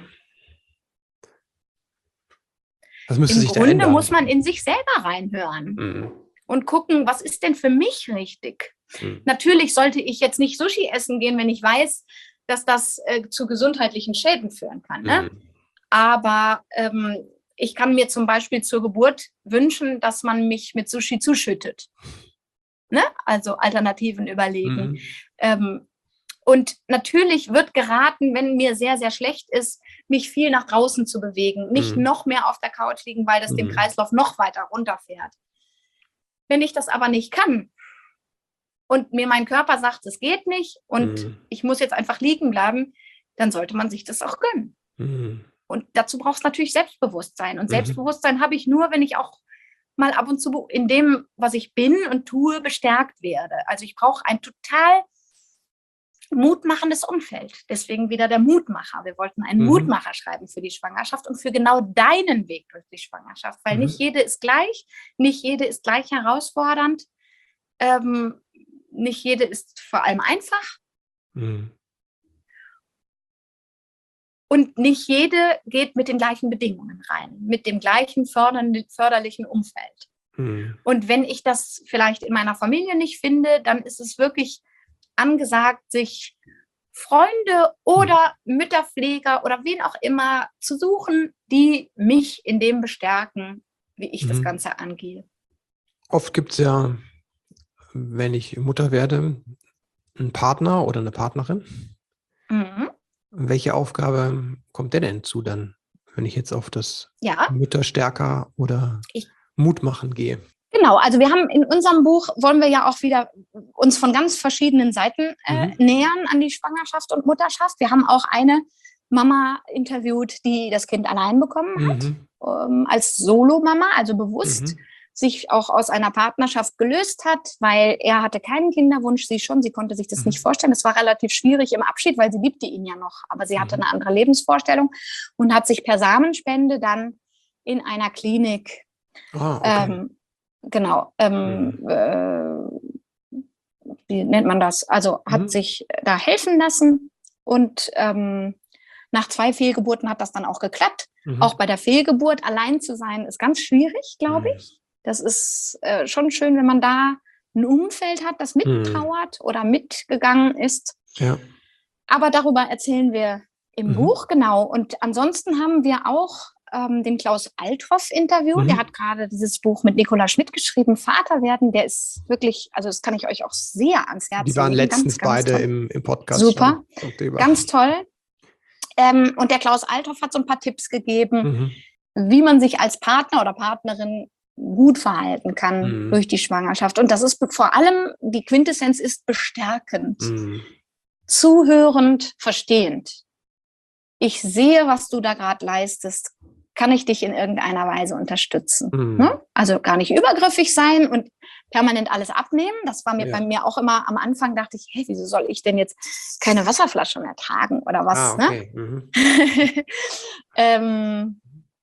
Was müsste sich da ändern? Im Grunde ändern? muss man in sich selber reinhören und gucken, was ist denn für mich richtig? Natürlich sollte ich jetzt nicht Sushi essen gehen, wenn ich weiß, dass das zu gesundheitlichen Schäden führen kann. Ne? Aber ich kann mir zum Beispiel zur Geburt wünschen, dass man mich mit Sushi zuschüttet. Ne? Also Alternativen überlegen. Und natürlich wird geraten, wenn mir sehr, sehr schlecht ist, mich viel nach draußen zu bewegen. Nicht noch mehr auf der Couch liegen, weil das den Kreislauf noch weiter runterfährt. Wenn ich das aber nicht kann und mir mein Körper sagt, es geht nicht und ich muss jetzt einfach liegen bleiben, dann sollte man sich das auch gönnen. Und dazu braucht es natürlich Selbstbewusstsein. Und Selbstbewusstsein habe ich nur, wenn ich auch mal ab und zu in dem, was ich bin und tue, bestärkt werde. Also ich brauche ein total mutmachendes Umfeld. Deswegen wieder der Mutmacher. Wir wollten einen Mutmacher schreiben für die Schwangerschaft und für genau deinen Weg durch die Schwangerschaft. Weil nicht jede ist gleich, nicht jede ist gleich herausfordernd, nicht jede ist vor allem einfach. Und nicht jede geht mit den gleichen Bedingungen rein, mit dem gleichen förderlichen Umfeld. Und wenn ich das vielleicht in meiner Familie nicht finde, dann ist es wirklich angesagt, sich Freunde oder Mütterpfleger oder wen auch immer zu suchen, die mich in dem bestärken, wie ich das Ganze angehe. Oft gibt es ja, wenn ich Mutter werde, einen Partner oder eine Partnerin. Welche Aufgabe kommt der denn zu dann, wenn ich jetzt auf das Mütterstärker oder Mutmachen gehe? Genau, also wir haben in unserem Buch, wollen wir ja auch wieder uns von ganz verschiedenen Seiten nähern an die Schwangerschaft und Mutterschaft. Wir haben auch eine Mama interviewt, die das Kind allein bekommen hat, als Solo-Mama, also bewusst sich auch aus einer Partnerschaft gelöst hat, weil er hatte keinen Kinderwunsch, sie schon, sie konnte sich das nicht vorstellen. Es war relativ schwierig im Abschied, weil sie liebte ihn ja noch, aber sie hatte eine andere Lebensvorstellung und hat sich per Samenspende dann in einer Klinik wie nennt man das? Also hat sich da helfen lassen und nach 2 Fehlgeburten hat das dann auch geklappt. Auch bei der Fehlgeburt allein zu sein, ist ganz schwierig, glaube ich. Das ist schon schön, wenn man da ein Umfeld hat, das mittrauert oder mitgegangen ist. Ja. Aber darüber erzählen wir im Buch, genau. Und ansonsten haben wir auch den Klaus Althoff interviewt. Der hat gerade dieses Buch mit Nicola Schmidt geschrieben, Vater werden. Der ist wirklich, also das kann ich euch auch sehr ans Herz legen. Die waren letztens ganz beide im Podcast. Super, ganz toll. Und der Klaus Althoff hat so ein paar Tipps gegeben, wie man sich als Partner oder Partnerin gut verhalten kann durch die Schwangerschaft. Und das ist vor allem, die Quintessenz ist bestärkend, zuhörend, verstehend. Ich sehe, was du da gerade leistest. Kann ich dich in irgendeiner Weise unterstützen? Ne? Also gar nicht übergriffig sein und permanent alles abnehmen. Das war mir bei mir auch immer am Anfang, dachte ich, hey, wieso soll ich denn jetzt keine Wasserflasche mehr tragen oder was? Okay. Ne?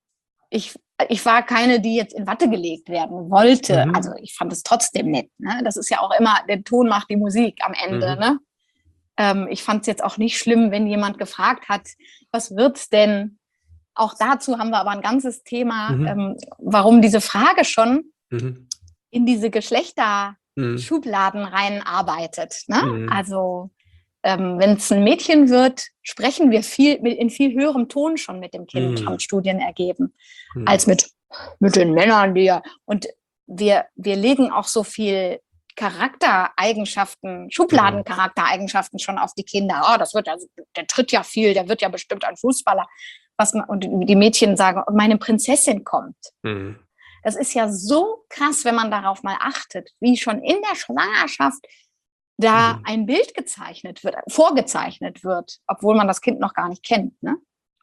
Ich war keine, die jetzt in Watte gelegt werden wollte. Also ich fand es trotzdem nett. Ne? Das ist ja auch immer, der Ton macht die Musik am Ende. Ne? Ich fand es jetzt auch nicht schlimm, wenn jemand gefragt hat, was wird's denn? Auch dazu haben wir aber ein ganzes Thema, warum diese Frage schon in diese Geschlechterschubladen reinarbeitet. Ne? Also wenn es ein Mädchen wird, sprechen wir in viel höherem Ton schon mit dem Kind, haben Studien ergeben, als mit den Männern. Und wir legen auch so viel Charaktereigenschaften, Schubladencharaktereigenschaften schon auf die Kinder. Oh, der tritt ja viel, der wird ja bestimmt ein Fußballer. Und die Mädchen sagen, meine Prinzessin kommt. Das ist ja so krass, wenn man darauf mal achtet, wie schon in der Schwangerschaft da ein Bild vorgezeichnet wird, obwohl man das Kind noch gar nicht kennt. Ne?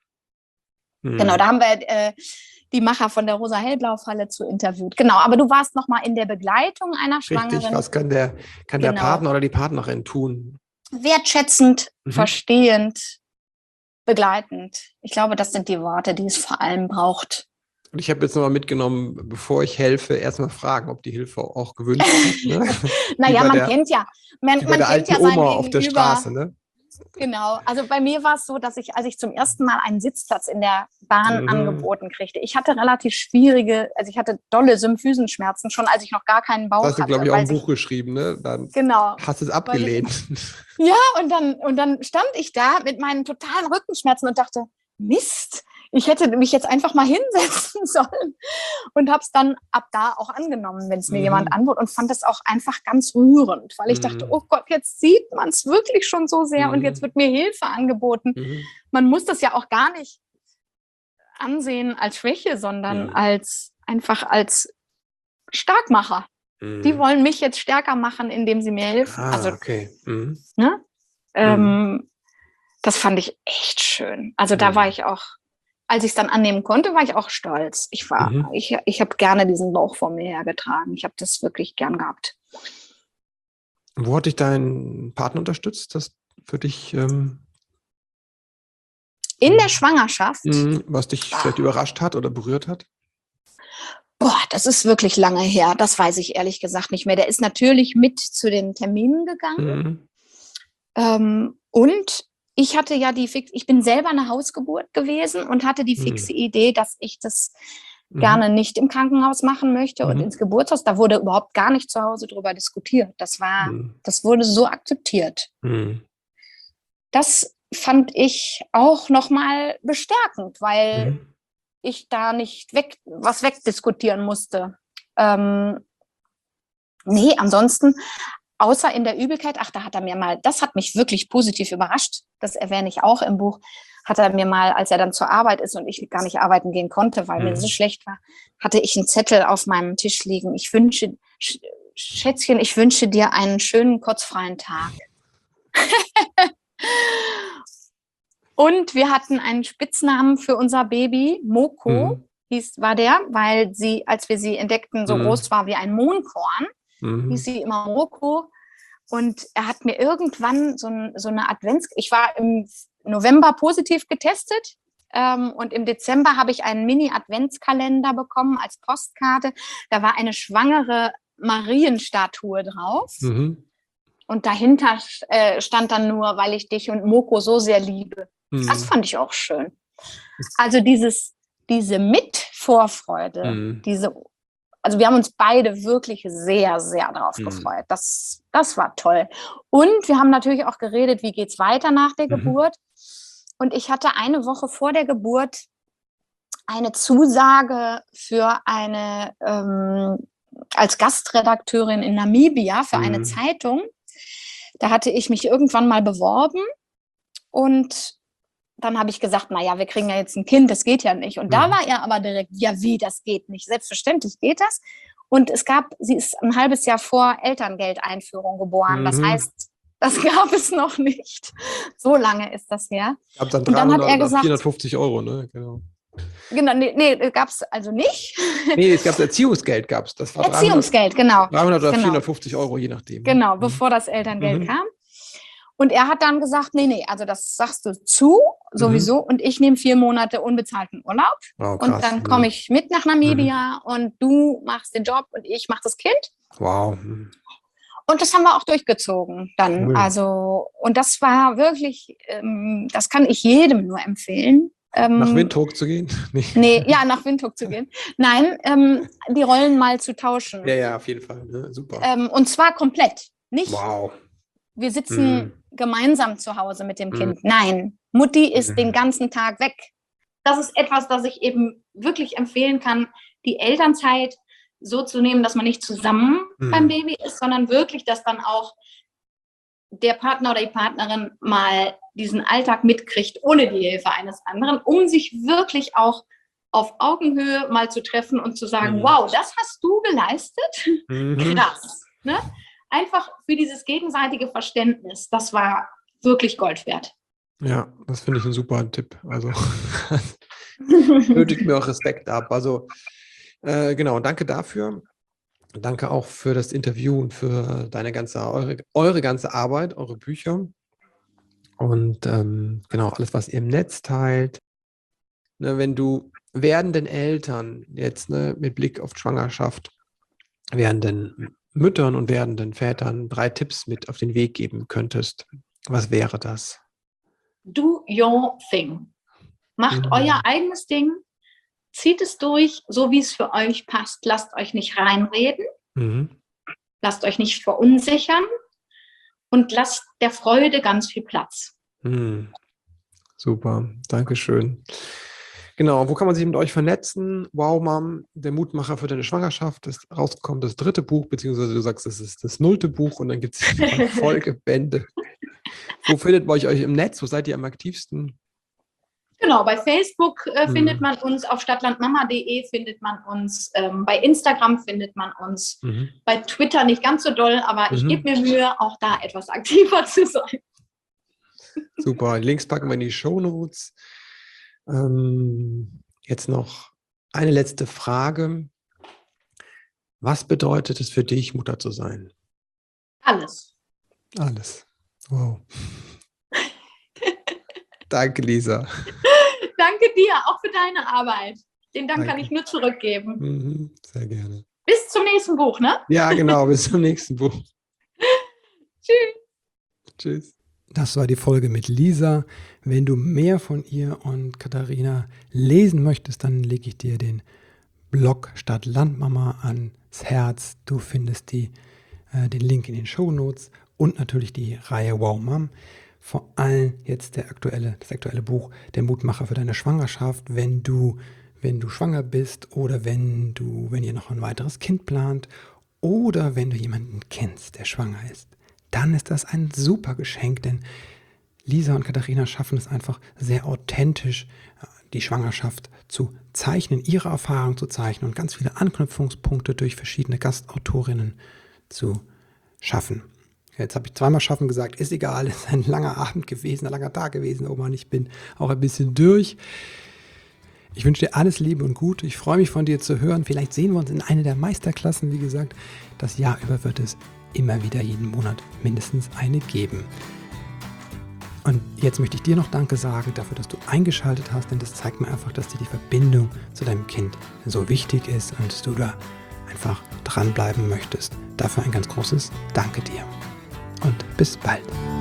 Genau, da haben wir die Macher von der Rosa-Hellblau-Falle zu interviewt. Genau, aber du warst noch mal in der Begleitung einer Schwangeren. Richtig, was kann der Partner oder die Partnerin tun? Wertschätzend, verstehend, begleitend. Ich glaube, das sind die Worte, die es vor allem braucht. Und ich habe jetzt nochmal mitgenommen, bevor ich helfe, erstmal fragen, ob die Hilfe auch gewünscht ist. Ne? Naja, man kennt ja der alten ja Oma auf der Straße, ne? Genau, also bei mir war es so, dass als ich zum ersten Mal einen Sitzplatz in der Bahn angeboten kriegte, ich hatte ich hatte dolle Symphysenschmerzen, schon als ich noch gar keinen Bauch hatte. Das hast du, glaube ich, auch ein Buch geschrieben, ne? Dann hast du es abgelehnt. Ja, und dann stand ich da mit meinen totalen Rückenschmerzen und dachte, Mist, ich hätte mich jetzt einfach mal hinsetzen sollen und habe es dann ab da auch angenommen, wenn es mir jemand anbot und fand das auch einfach ganz rührend, weil ich dachte, oh Gott, jetzt sieht man es wirklich schon so sehr und jetzt wird mir Hilfe angeboten. Man muss das ja auch gar nicht ansehen als Schwäche, sondern einfach als Starkmacher. Die wollen mich jetzt stärker machen, indem sie mir helfen. Okay. Ne? Das fand ich echt schön. Also da war ich auch, als ich es dann annehmen konnte, war ich auch stolz. Ich habe gerne diesen Bauch vor mir hergetragen. Ich habe das wirklich gern gehabt. Wo hat dich dein Partner unterstützt, das für dich in der Schwangerschaft? Was dich vielleicht überrascht hat oder berührt hat? Boah, das ist wirklich lange her. Das weiß ich ehrlich gesagt nicht mehr. Der ist natürlich mit zu den Terminen gegangen. Und ich hatte ja ich bin selber eine Hausgeburt gewesen und hatte die fixe Idee, dass ich das gerne nicht im Krankenhaus machen möchte und ins Geburtshaus. Da wurde überhaupt gar nicht zu Hause drüber diskutiert. Das wurde so akzeptiert. Das fand ich auch nochmal bestärkend, weil ich da nicht was wegdiskutieren musste. Nee, ansonsten, außer in der Übelkeit, da hat er mir mal, das hat mich wirklich positiv überrascht, das erwähne ich auch im Buch, hat er mir mal, als er dann zur Arbeit ist und ich gar nicht arbeiten gehen konnte, weil mir so schlecht war, hatte ich einen Zettel auf meinem Tisch liegen. Schätzchen, ich wünsche dir einen schönen, kotzfreien Tag. Und wir hatten einen Spitznamen für unser Baby, Moko, weil sie, als wir sie entdeckten, so groß war wie ein Mohnkorn, hieß sie immer Moko. Und er hat mir irgendwann so eine ich war im November positiv getestet und im Dezember habe ich einen Mini-Adventskalender bekommen als Postkarte. Da war eine schwangere Marienstatue drauf. Und dahinter stand dann nur, weil ich dich und Moko so sehr liebe. Das fand ich auch schön. Also diese Mitvorfreude, also wir haben uns beide wirklich sehr, sehr drauf gefreut. Das war toll. Und wir haben natürlich auch geredet, wie geht's weiter nach der Geburt. Und ich hatte eine Woche vor der Geburt eine Zusage für als Gastredakteurin in Namibia für eine Zeitung. Da hatte ich mich irgendwann mal beworben und dann habe ich gesagt, naja, wir kriegen ja jetzt ein Kind, das geht ja nicht. Und da war er aber direkt, ja wie, das geht nicht. Selbstverständlich geht das. Und sie ist ein halbes Jahr vor Elterngeldeinführung geboren. Das heißt, das gab es noch nicht. So lange ist das her. Gab dann 300 und dann hat er gesagt, 450 €, ne? Genau, nee, gab es also nicht. Nee, es gab Erziehungsgeld, gab es. Das war Erziehungsgeld, 300, genau. 300 oder 450 €, je nachdem. Genau, bevor das Elterngeld kam. Und er hat dann gesagt, nee, also das sagst du zu, sowieso, und ich nehme 4 Monate unbezahlten Urlaub. Oh, krass, und dann komme ich mit nach Namibia und du machst den Job und ich mache das Kind. Wow. Und das haben wir auch durchgezogen dann. Cool. Also, und das war wirklich, das kann ich jedem nur empfehlen. Nach Windhoek zu gehen? Nach Windhoek zu gehen. Nein, die Rollen mal zu tauschen. Ja, auf jeden Fall. Ne? Super. Und zwar komplett. Nicht, wow. wir sitzen gemeinsam zu Hause mit dem Kind. Nein, Mutti ist den ganzen Tag weg. Das ist etwas, das ich eben wirklich empfehlen kann, die Elternzeit so zu nehmen, dass man nicht zusammen beim Baby ist, sondern wirklich, dass dann auch der Partner oder die Partnerin mal diesen Alltag mitkriegt, ohne die Hilfe eines anderen, um sich wirklich auch auf Augenhöhe mal zu treffen und zu sagen, wow, das hast du geleistet? Krass. Ne? Einfach für dieses gegenseitige Verständnis, das war wirklich Gold wert. Ja, das finde ich ein super Tipp. Also nötigt mir auch Respekt ab. Also genau, danke dafür. Danke auch für das Interview und für eure ganze Arbeit, eure Bücher. Und genau, alles, was ihr im Netz teilt. Ne, wenn du werdenden Eltern jetzt mit Blick auf Schwangerschaft, werdenden Müttern und werdenden Vätern 3 Tipps mit auf den Weg geben könntest, was wäre das? Do your thing. Macht euer eigenes Ding. Zieht es durch, so wie es für euch passt. Lasst euch nicht reinreden. Lasst euch nicht verunsichern. Und lasst der Freude ganz viel Platz. Super, Dankeschön. Genau, wo kann man sich mit euch vernetzen? Wow, Mom, der Mutmacher für deine Schwangerschaft ist rausgekommen, das 3. Buch, beziehungsweise du sagst, das ist das 0. Buch und dann gibt es Folgebände. Wo findet man euch im Netz? Wo seid ihr am aktivsten? Genau, bei Facebook findet man uns, auf stadtlandmama.de findet man uns, bei Instagram findet man uns, bei Twitter nicht ganz so doll, aber ich gebe mir Mühe, auch da etwas aktiver zu sein. Super, Links packen wir in die Shownotes. Jetzt noch eine letzte Frage. Was bedeutet es für dich, Mutter zu sein? Alles. Alles. Wow. Danke, Lisa. Danke dir, auch für deine Arbeit. Den Dank kann ich nur zurückgeben. Sehr gerne. Bis zum nächsten Buch, ne? Ja, genau, bis zum nächsten Buch. Tschüss. Das war die Folge mit Lisa. Wenn du mehr von ihr und Katharina lesen möchtest, dann lege ich dir den Blog Stadt-Land-Mama ans Herz. Du findest den Link in den Shownotes und natürlich die Reihe Wow Mom. Vor allem jetzt das aktuelle Buch, der Mutmacher für deine Schwangerschaft, wenn du schwanger bist oder wenn ihr noch ein weiteres Kind plant oder wenn du jemanden kennst, der schwanger ist. Dann ist das ein super Geschenk, denn Lisa und Katharina schaffen es einfach sehr authentisch, die Schwangerschaft zu zeichnen, ihre Erfahrung zu zeichnen und ganz viele Anknüpfungspunkte durch verschiedene Gastautorinnen zu schaffen. Jetzt habe ich zweimal schaffen gesagt, ist egal, ist ein langer Abend gewesen, ein langer Tag gewesen, Oma, ich bin auch ein bisschen durch. Ich wünsche dir alles Liebe und Gute. Ich freue mich von dir zu hören. Vielleicht sehen wir uns in einer der Meisterklassen. Wie gesagt, das Jahr über wird es immer wieder jeden Monat mindestens eine geben. Und jetzt möchte ich dir noch Danke sagen dafür, dass du eingeschaltet hast, denn das zeigt mir einfach, dass dir die Verbindung zu deinem Kind so wichtig ist und dass du da einfach dranbleiben möchtest. Dafür ein ganz großes Danke dir. Und bis bald.